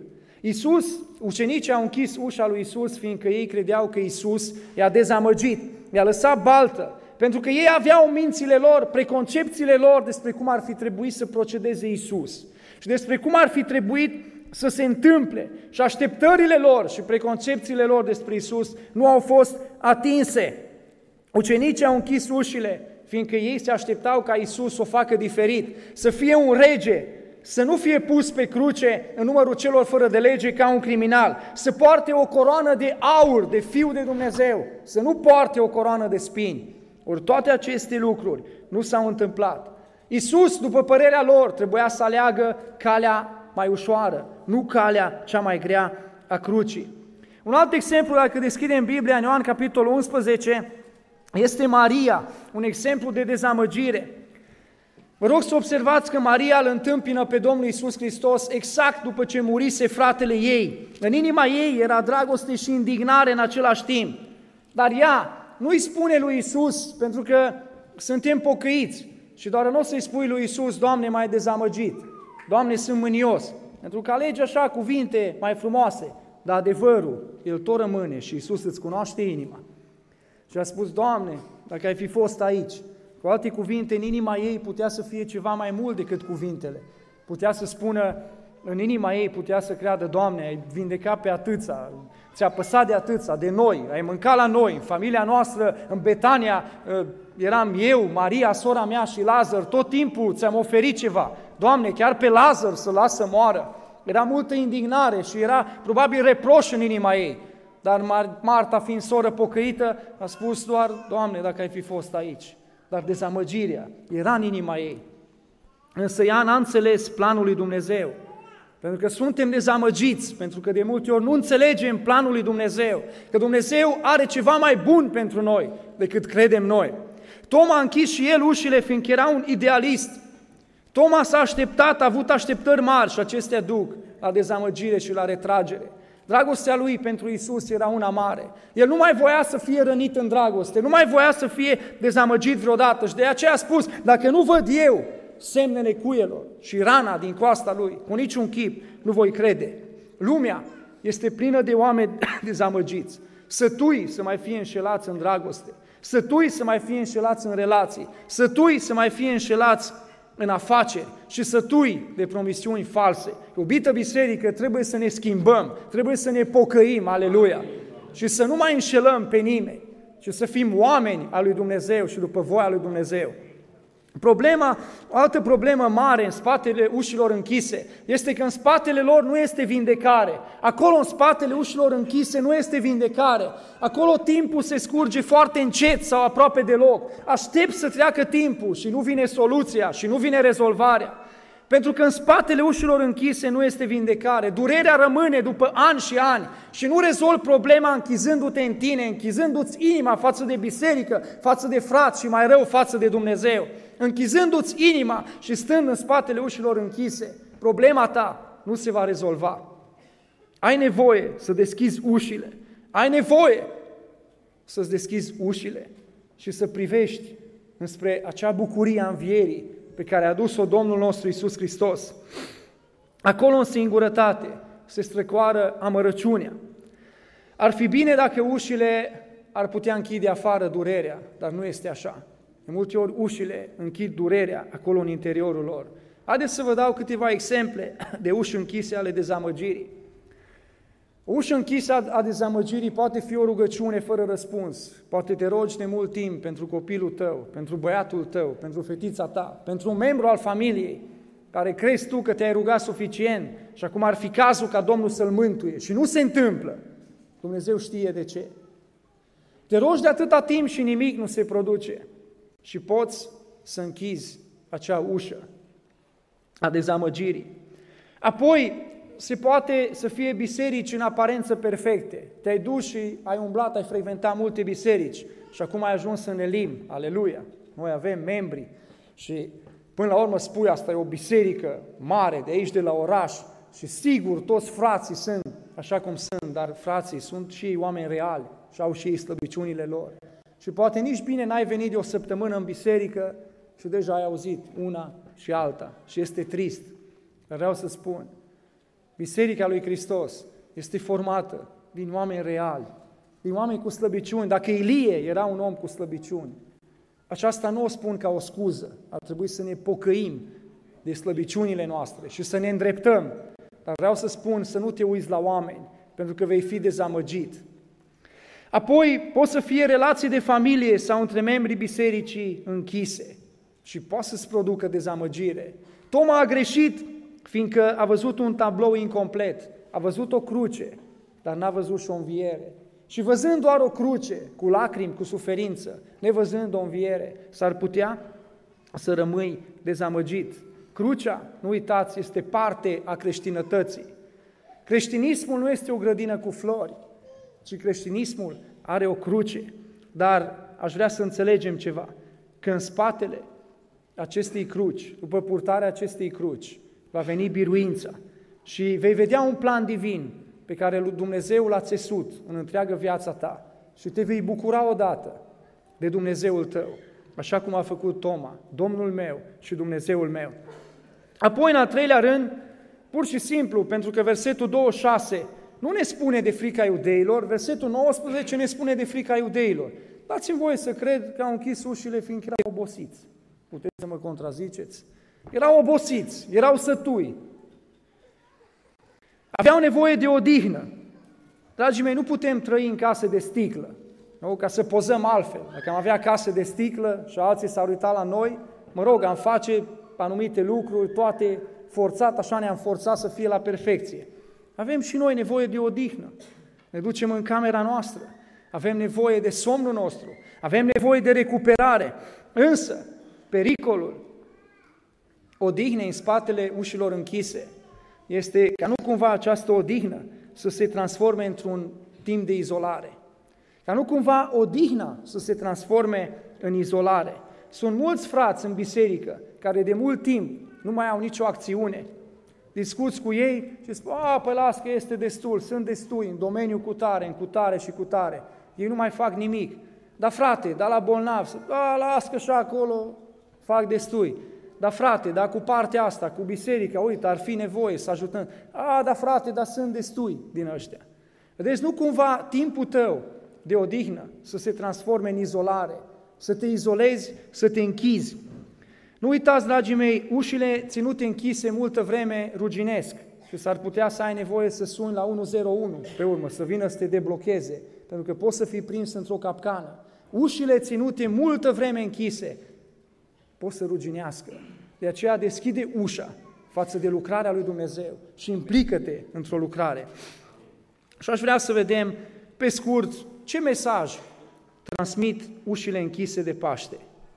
Ucenicii au închis ușa lui Iisus fiindcă ei credeau că Iisus i-a dezamăgit, i-a lăsat baltă, pentru că ei aveau în mințile lor, preconcepțiile lor despre cum ar fi trebuit să procedeze Iisus și despre cum ar fi trebuit să se întâmple și așteptările lor și preconcepțiile lor despre Iisus nu au fost atinse. Ucenicii au închis ușile, fiindcă ei se așteptau ca Iisus să o facă diferit, să fie un rege, să nu fie pus pe cruce în numărul celor fără de lege ca un criminal, să poarte o coroană de aur, de Fiul de Dumnezeu, să nu poarte o coroană de spini. Ori toate aceste lucruri nu s-au întâmplat. Iisus, după părerea lor, trebuia să aleagă calea mai ușoară, nu calea cea mai grea a crucii. Un alt exemplu, dacă deschidem Biblia, în Ioan capitolul 11, este Maria, un exemplu de dezamăgire. Vă rog să observați că Maria îl întâmpină pe Domnul Iisus Hristos exact după ce murise fratele ei. În inima ei era dragoste și indignare în același timp. Dar ea nu îi spune lui Iisus, pentru că suntem pocăiți, și doar nu o să-i spui lui Iisus, Doamne, m-ai dezamăgit, Doamne, sunt mânios, pentru că alegi așa cuvinte mai frumoase, dar adevărul, el tot rămâne și Iisus îți cunoaște inima. Și a spus, Doamne, dacă ai fi fost aici, cu alte cuvinte, în inima ei putea să fie ceva mai mult decât cuvintele. Putea să spună, în inima ei putea să creadă, Doamne, ai vindecat pe atâția, ți-a păsat de atâția, de noi, ai mâncat la noi, în familia noastră, în Betania, eram eu, Maria, sora mea și Lazar, tot timpul ți-am oferit ceva. Doamne, chiar pe Lazar să las să moară. Era multă indignare și era probabil reproș în inima ei. Dar Marta, fiind soră pocăită, a spus doar, Doamne, dacă ai fi fost aici. Dar dezamăgirea era în inima ei. Însă ea n-a înțeles planul lui Dumnezeu. Pentru că suntem dezamăgiți, pentru că de multe ori nu înțelegem planul lui Dumnezeu, că Dumnezeu are ceva mai bun pentru noi decât credem noi. Toma a închis și el ușile, fiindcă era un idealist. Toma s-a așteptat, a avut așteptări mari și acestea duc la dezamăgire și la retragere. Dragostea lui pentru Iisus era una mare. El nu mai voia să fie rănit în dragoste, nu mai voia să fie dezamăgit vreodată și de aceea a spus, dacă nu văd eu semnele cuielor și rana din coasta lui, cu niciun chip nu voi crede. Lumea este plină de oameni dezamăgiți, sătui să mai fie înșelați în dragoste, sătui să mai fie înșelați în relații, sătui să mai fie înșelați în afaceri și sătui de promisiuni false. Iubită biserică, trebuie să ne schimbăm, trebuie să ne pocăim, aleluia, și să nu mai înșelăm pe nimeni, ci să fim oameni al lui Dumnezeu și după voia lui Dumnezeu. O altă problemă mare în spatele ușilor închise este că în spatele lor nu este vindecare. Acolo, în spatele ușilor închise, nu este vindecare. Acolo timpul se scurge foarte încet sau aproape deloc. Aștept să treacă timpul și nu vine soluția și nu vine rezolvarea. Pentru că în spatele ușilor închise nu este vindecare. Durerea rămâne după ani și ani și nu rezolvi problema închizându-te în tine, închizându-ți inima față de biserică, față de frați și mai rău față de Dumnezeu. Închizându-ți inima și stând în spatele ușilor închise, problema ta nu se va rezolva. Ai nevoie să deschizi ușile. Ai nevoie să-ți deschizi ușile și să privești înspre acea bucurie a învierii pe care a adus-o Domnul nostru Iisus Hristos. Acolo, în singurătate, se strecoară amărăciunea. Ar fi bine dacă ușile ar putea închide afară durerea, dar nu este așa. De multe ori ușile închid durerea acolo în interiorul lor. Haideți să vă dau câteva exemple de uși închise ale dezamăgirii. O ușă închisă a dezamăgirii poate fi o rugăciune fără răspuns. Poate te rogi de mult timp pentru copilul tău, pentru băiatul tău, pentru fetița ta, pentru un membru al familiei care crezi tu că te-ai rugat suficient și acum ar fi cazul ca Domnul să-l mântuie și nu se întâmplă. Dumnezeu știe de ce. Te rogi de atâta timp și nimic nu se produce și poți să închizi acea ușă a dezamăgirii. Apoi, se poate să fie biserici în aparență perfecte. Te-ai dus și ai umblat, ai frecventat multe biserici și acum ai ajuns în Elim. Aleluia! Noi avem membri și până la urmă spui, asta e o biserică mare de aici, de la oraș și sigur toți frații sunt așa cum sunt, dar frații sunt și ei oameni reali și au și ei slăbiciunile lor. Și poate nici bine n-ai venit de o săptămână în biserică și deja ai auzit una și alta și este trist. Dar vreau să spun, Biserica lui Hristos este formată din oameni reali, din oameni cu slăbiciuni. Dacă Ilie era un om cu slăbiciuni, aceasta nu o spun ca o scuză. Ar trebui să ne pocăim de slăbiciunile noastre și să ne îndreptăm. Dar vreau să spun să nu te uiți la oameni, pentru că vei fi dezamăgit. Apoi pot să fie relații de familie sau între membrii bisericii închise și poate să-ți producă dezamăgire. Toma a greșit fiindcă a văzut un tablou incomplet, a văzut o cruce, dar n-a văzut și o înviere. Și văzând doar o cruce, cu lacrimi, cu suferință, nevăzând o înviere, s-ar putea să rămâi dezamăgit. Crucea, nu uitați, este parte a creștinătății. Creștinismul nu este o grădină cu flori, ci creștinismul are o cruce. Dar aș vrea să înțelegem ceva, că în spatele acestei cruci, după purtarea acestei cruci, va veni biruința și vei vedea un plan divin pe care Dumnezeu l-a țesut în întreagă viața ta și te vei bucura odată de Dumnezeul tău, așa cum a făcut Toma, Domnul meu și Dumnezeul meu. Apoi, în al treilea rând, pur și simplu, pentru că versetul 26 nu ne spune de frica iudeilor, versetul 19 ne spune de frica iudeilor. Dați-mi voie să cred că au închis ușile fiindcă erau obosiți. Puteți să mă contraziceți? Erau obosiți, erau sătui. Aveau nevoie de odihnă. Dragii mei, nu putem trăi în case de sticlă, nu? Ca să pozăm altfel. Dacă am avea case de sticlă și alții s-au uitat la noi, mă rog, am face anumite lucruri, toate forțat, așa ne-am forțat să fie la perfecție. Avem și noi nevoie de odihnă. Ne ducem în camera noastră. Avem nevoie de somnul nostru. Avem nevoie de recuperare. Însă, pericolul odihnei în spatele ușilor închise este ca nu cumva această odihnă să se transforme într-un timp de izolare. Ca nu cumva odihna să se transforme în izolare. Sunt mulți frați în biserică care de mult timp nu mai au nicio acțiune. Discuți cu ei și spun, păi las că este destul, sunt destui în domeniul cutare, în cutare și cutare. Ei nu mai fac nimic. Dar frate, la bolnav, las că și acolo fac destui. Dar frate, cu partea asta, cu biserica, uite, ar fi nevoie să ajutăm. Dar frate, sunt destui din ăștia. Vedeți, nu cumva timpul tău de odihnă să se transforme în izolare, să te izolezi, să te închizi. Nu uitați, dragii mei, ușile ținute închise multă vreme ruginesc și s-ar putea să ai nevoie să suni la 101 pe urmă, să vină să te deblocheze, pentru că poți să fii prins într-o capcană. Ușile ținute multă vreme închise pot să ruginească. De aceea deschide ușa față de lucrarea lui Dumnezeu și implică-te într-o lucrare. Și aș vrea să vedem, pe scurt, ce mesaj transmit ușile închise de Paște.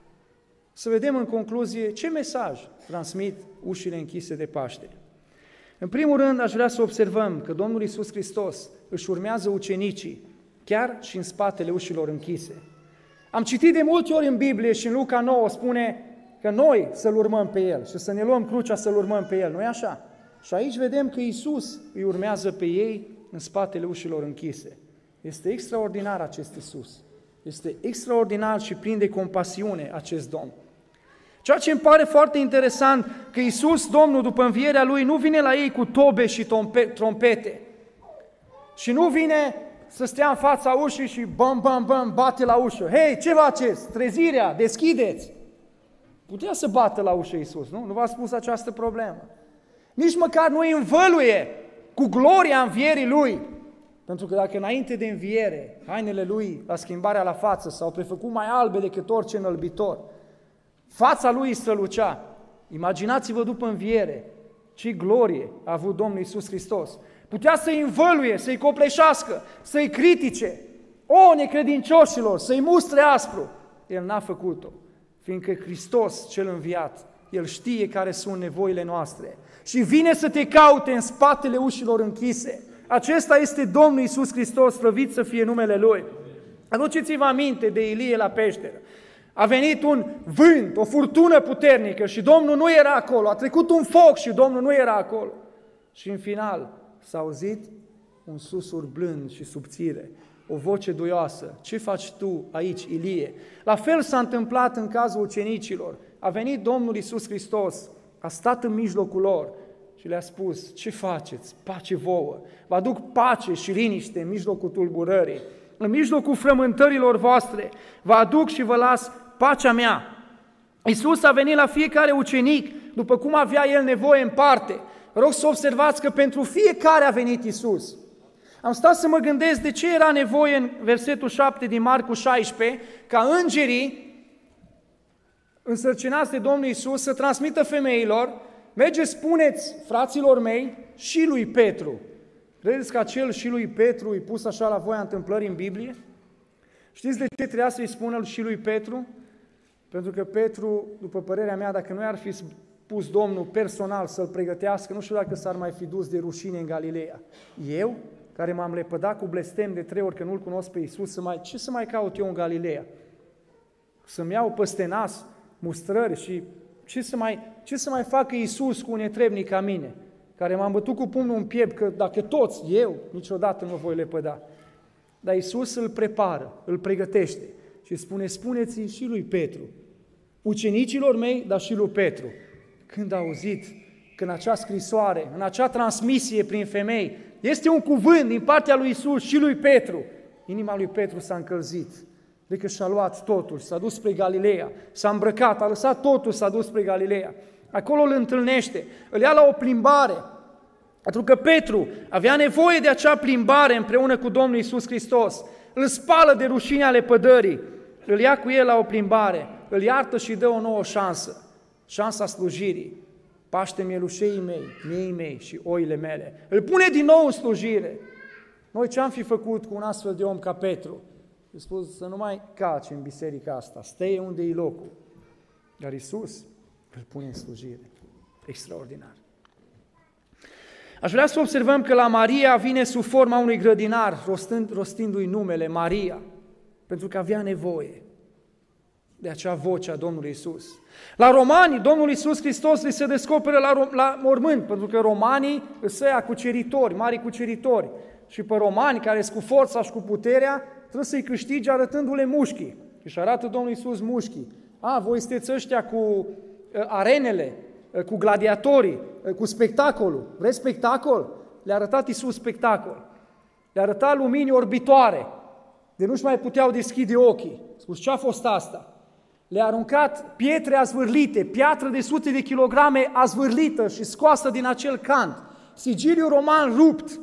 Să vedem în concluzie ce mesaj transmit ușile închise de Paște. În primul rând, aș vrea să observăm că Domnul Iisus Hristos își urmează ucenicii chiar și în spatele ușilor închise. Am citit de multe ori în Biblie și în Luca 9 spune că noi să-L urmăm pe El și să ne luăm crucea să-L urmăm pe El, nu-i așa? Și aici vedem că Iisus îi urmează pe ei în spatele ușilor închise. Este extraordinar acest Iisus. Este extraordinar și plin de compasiune acest Domn. Ceea ce îmi pare foarte interesant, că Iisus, Domnul, după învierea Lui, nu vine la ei cu tobe și trompete. Și nu vine să stea în fața ușii și bam, bam, bam, bate la ușă. Hei, ce faceți? Trezirea, deschideți! Putea să bată la ușă Iisus, nu? Nu v-a spus această problemă. Nici măcar nu îi învăluie cu gloria învierii Lui. Pentru că dacă înainte de înviere, hainele Lui, la schimbarea la față, s-au prefăcut mai albe decât orice înălbitor, fața Lui îi strălucea. Imaginați-vă după înviere ce glorie a avut Domnul Iisus Hristos. Putea să-i învăluie, să-i copleșească, să-i critique. O, necredincioșilor, să-i mustre aspru. El n-a făcut-o, fiindcă Hristos cel înviat, El știe care sunt nevoile noastre și vine să te caute în spatele ușilor închise. Acesta este Domnul Iisus Hristos, slăvit să fie numele Lui. Aduceți-vă aminte de Ilie la peșteră. A venit un vânt, o furtună puternică și Domnul nu era acolo. A trecut un foc și Domnul nu era acolo. Și în final s-a auzit un susur blând și subțire, o voce duioasă. Ce faci tu aici, Ilie? La fel s-a întâmplat în cazul ucenicilor. A venit Domnul Iisus Hristos, a stat în mijlocul lor și le-a spus, ce faceți? Pace vouă! Vă aduc pace și liniște în mijlocul tulburării, în mijlocul frământărilor voastre, vă aduc și vă las pacea mea. Iisus a venit la fiecare ucenic, după cum avea el nevoie în parte. Rog să observați că pentru fiecare a venit Iisus. Am stat să mă gândesc de ce era nevoie în versetul 7 din Marcu 16, ca îngerii însărcinați de Domnul Iisus să transmită femeilor, mergeți, spuneți fraților mei și lui Petru. Credeți că acel și lui Petru îi pus așa la voia întâmplării în Biblie? Știți de ce trebuia să-i spună și lui Petru? Pentru că Petru, după părerea mea, dacă nu i-ar fi pus Domnul personal să-l pregătească, nu știu dacă s-ar mai fi dus de rușine în Galileea. Eu, care m-am lepădat cu blestem de 3 ori că nu-L cunosc pe Iisus, ce să mai caut eu în Galileea? Să-mi iau păste nas, mustrări și ce să mai facă Iisus cu un netrebnic ca mine, care m-am bătut cu pumnul în piept, că dacă toți, eu, niciodată nu mă voi lepăda. Dar Iisus îl prepară, îl pregătește și spune, spuneți și lui Petru, ucenicilor mei, dar și lui Petru. Când a auzit că în acea scrisoare, în acea transmisie prin femei, este un cuvânt din partea lui Iisus și lui Petru, inima lui Petru s-a încălzit. De că și-a luat totul, s-a dus spre Galileea, s-a îmbrăcat, a lăsat totul, s-a dus spre Galileea. Acolo îl întâlnește, îl ia la o plimbare, pentru că Petru avea nevoie de acea plimbare împreună cu Domnul Iisus Hristos. Îl spală de rușinea lepădării, îl ia cu el la o plimbare, îl iartă și dă o nouă șansă, șansa slujirii. Paște mielușeii mei, miei mei și oile mele. Îl pune din nou în slujire. Noi ce-am fi făcut cu un astfel de om ca Petru? I-a spus să nu mai calci în biserica asta, stai unde e locul. Dar Iisus îl pune în slujire. Extraordinar. Aș vrea să observăm că la Maria vine sub forma unui grădinar, rostindu-i numele Maria, pentru că avea nevoie de acea voce a Domnului Iisus. La romani, Domnul Iisus Hristos li se descoperă la mormânt, pentru că romanii sunt ăia cuceritori, mari cuceritori. Și pe romani, care sunt cu forța și cu puterea, trebuie să-i câștige arătându-le mușchii. Și arată Domnul Iisus mușchii. Voi sunteți ăștia cu arenele, cu gladiatorii, cu spectacolul. Vreți spectacol? Le-a arătat Iisus spectacol. Le-a arătat lumini orbitoare, de nu-și mai puteau deschide ochii. Spus, ce a fost asta? Le-a aruncat pietre azvârlite, piatră de sute de kilograme azvârlită și scoasă din acel cant. Sigiliul roman rupt.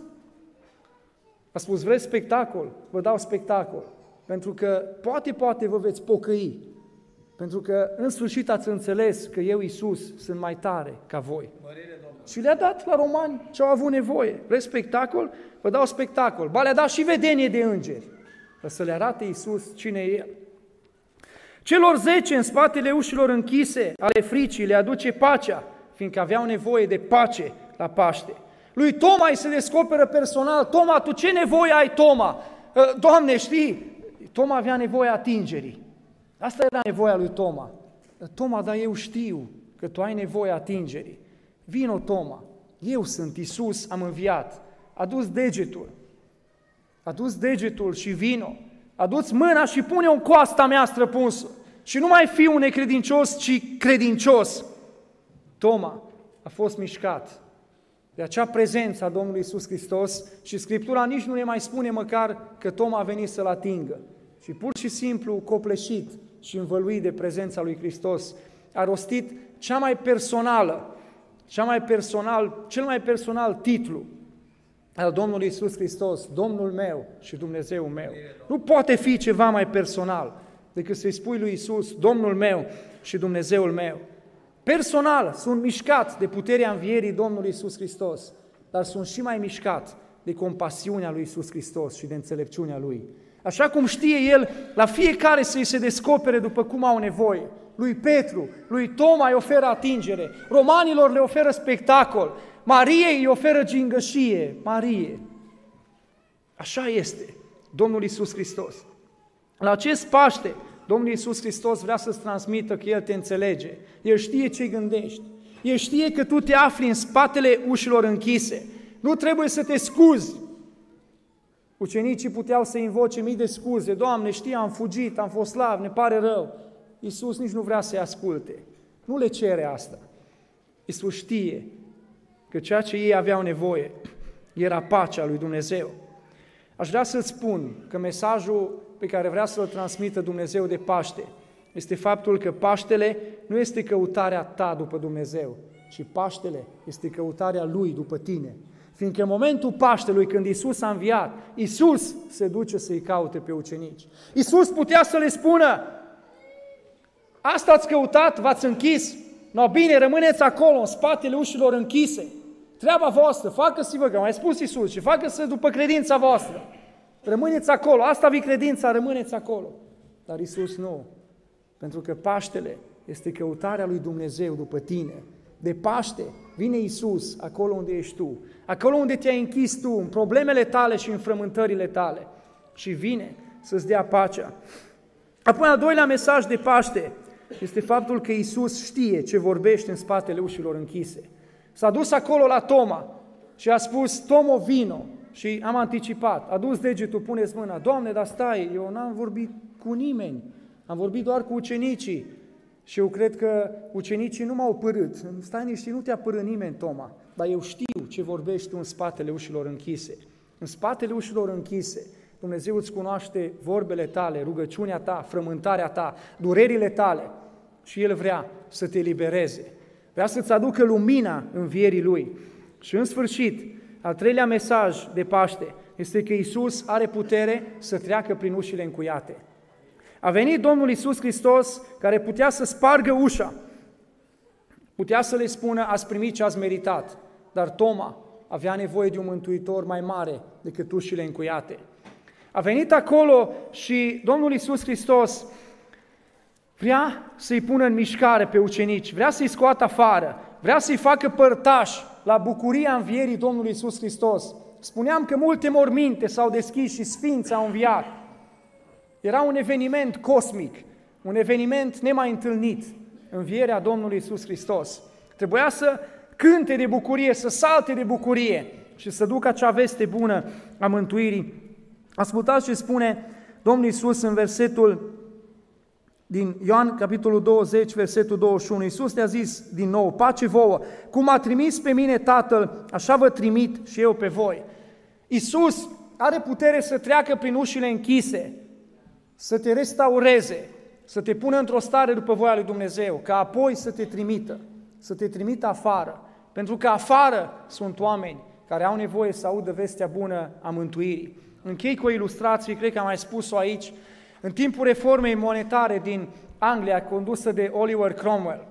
A spus, vreți spectacol? Vă dau spectacol. Pentru că poate vă veți pocăi. pentru că în sfârșit ați înțeles că eu, Iisus, sunt mai tare ca voi. Și le-a dat la romani ce au avut nevoie. Vreți spectacol? Vă dau spectacol. Ba, le-a dat și vedenie de îngeri. Ca să le arate Iisus cine e El. Celor 10 în spatele ușilor închise ale fricii le aduce pacea, fiindcă aveau nevoie de pace la Paște. Lui Toma îi se descoperă personal: Toma, tu ce nevoie ai, Toma? Doamne, știi? Toma avea nevoie atingerii. Asta era nevoia lui Toma. Toma, dar eu știu că tu ai nevoie atingerii. Vino, Toma, eu sunt Iisus, am înviat. Adu-ți degetul. Adu-ți degetul și vino. Adu-ți mâna și pune-o în coasta mea străpunsă. Și nu mai fi un necredincios, ci credincios. Toma a fost mișcat de acea prezență a Domnului Iisus Hristos și Scriptura nici nu ne mai spune măcar că Toma a venit să-L atingă. Și pur și simplu, copleșit și învăluit de prezența lui Hristos, a rostit cel mai personal titlu al Domnului Iisus Hristos: Domnul meu și Dumnezeul meu. Nu poate fi ceva mai personal decât să-i spui lui Iisus: Domnul meu și Dumnezeul meu. Personal sunt mișcat de puterea învierii Domnului Iisus Hristos, dar sunt și mai mișcat de compasiunea lui Iisus Hristos și de înțelepciunea Lui. Așa cum știe El la fiecare să-i se descopere după cum au nevoie. Lui Petru, lui Toma îi oferă atingere, romanilor le oferă spectacol, Mariei îi oferă gingășie. Marie. Așa este Domnul Iisus Hristos. La acest Paște, Domnul Iisus Hristos vrea să-ți transmită că El te înțelege, El știe ce gândești, El știe că tu te afli în spatele ușilor închise, nu trebuie să te scuzi. Ucenicii puteau să invoce mii de scuze: Doamne, știi, am fugit, am fost slab, ne pare rău. Iisus nici nu vrea să-i asculte, nu le cere asta. Iisus știe că ceea ce ei aveau nevoie era pacea lui Dumnezeu. Aș vrea să-ți spun că mesajul pe care vrea să-l transmită Dumnezeu de Paște este faptul că Paștele nu este căutarea ta după Dumnezeu, ci Paștele este căutarea Lui după tine. Fiindcă în momentul Paștelui, când Iisus a înviat, Iisus se duce să-i caute pe ucenici. Iisus putea să le spună: asta ați căutat, v-ați închis? No, bine, rămâneți acolo, în spatele ușilor închise. Treaba voastră, facă-și-vă, că mai spus Iisus, și facă-se după credința voastră. Rămâneți acolo, asta vi credința, rămâneți acolo. Dar Iisus nu, pentru că Paștele este căutarea lui Dumnezeu după tine. De Paște vine Iisus acolo unde ești tu, acolo unde te-ai închis tu, în problemele tale și în frământările tale, și vine să-ți dea pacea. Apoi, al doilea mesaj de Paște este faptul că Iisus știe ce vorbește în spatele ușilor închise. S-a dus acolo la Toma și a spus: Tomo, vino. Și am anticipat: adu-ți degetul, puneți mâna. Doamne, dar stai, eu n-am vorbit cu nimeni, am vorbit doar cu ucenicii. Și eu cred că ucenicii nu m-au părât. Stai niște, nu te-a părât nimeni, Toma, dar eu știu ce vorbești tu în spatele ușilor închise. În spatele ușilor închise, Dumnezeu îți cunoaște vorbele tale, rugăciunea ta, frământarea ta, durerile tale, și El vrea să te elibereze. Vrea să-ți aducă lumina învierii Lui. Și în sfârșit, al treilea mesaj de Paște este că Iisus are putere să treacă prin ușile încuiate. A venit Domnul Iisus Hristos, care putea să spargă ușa, putea să le spună: ați primit ce ați meritat, dar Toma avea nevoie de un mântuitor mai mare decât ușile încuiate. A venit acolo și Domnul Iisus Hristos vrea să-i pună în mișcare pe ucenici, vrea să-i scoată afară, vrea să-i facă părtași la bucuria învierii Domnului Iisus Hristos. Spuneam că multe morminte s-au deschis și sfinți au înviat. Era un eveniment cosmic, un eveniment nemai întâlnit, învierea Domnului Iisus Hristos. Trebuia să cânte de bucurie, să salte de bucurie și să ducă acea veste bună a mântuirii. Ascultați ce spune Domnul Iisus în versetul din Ioan, capitolul 20, versetul 21. Iisus le-a zis din nou: pace vouă, cum a trimis pe mine Tatăl, așa vă trimit și eu pe voi. Iisus are putere să treacă prin ușile închise, să te restaureze, să te pună într-o stare după voia lui Dumnezeu, ca apoi să te trimită afară, pentru că afară sunt oameni care au nevoie să audă vestea bună a mântuirii. Închei cu o ilustrație, cred că am mai spus-o aici. În timpul reformei monetare din Anglia, condusă de Oliver Cromwell.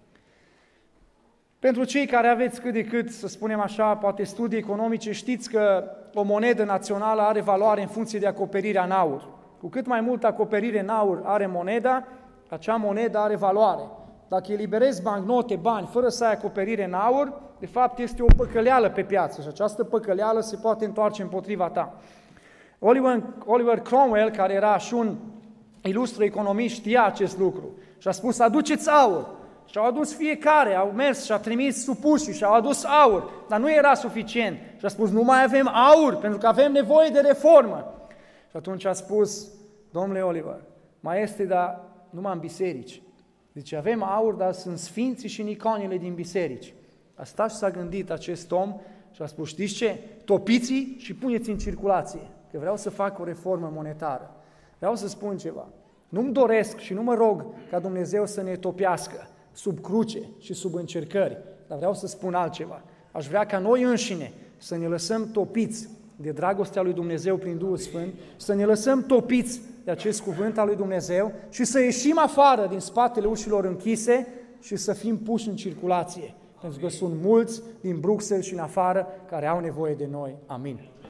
Pentru cei care aveți cât de cât, să spunem așa, poate studii economice, știți că o monedă națională are valoare în funcție de acoperirea în aur. Cu cât mai multă acoperire în aur are moneda, acea monedă are valoare. Dacă eliberezi bancnote, bani, fără să ai acoperire în aur, de fapt este o păcăleală pe piață și această păcăleală se poate întoarce împotriva ta. Oliver Cromwell, care era și un ilustru economist, știa acest lucru și a spus: aduceți aur. Și au adus fiecare, au mers și a trimis supușii și au adus aur, dar nu era suficient. Și a spus: nu mai avem aur, pentru că avem nevoie de reformă. Și atunci a spus: domnule Oliver, mai este, dar numai în biserici. Deci avem aur, dar sunt sfinții și în icoanele din biserici. A stat și s-a gândit acest om și a spus: știți ce? Topiți și puneți în circulație, că vreau să fac o reformă monetară. Vreau să spun ceva. Nu-mi doresc și nu mă rog ca Dumnezeu să ne topească sub cruce și sub încercări, dar vreau să spun altceva. Aș vrea ca noi înșine să ne lăsăm topiți de dragostea lui Dumnezeu prin Duhul Sfânt, să ne lăsăm topiți de acest cuvânt al lui Dumnezeu și să ieșim afară din spatele ușilor închise și să fim puși în circulație, pentru că sunt mulți din Bruxelles și în afară care au nevoie de noi. Amin.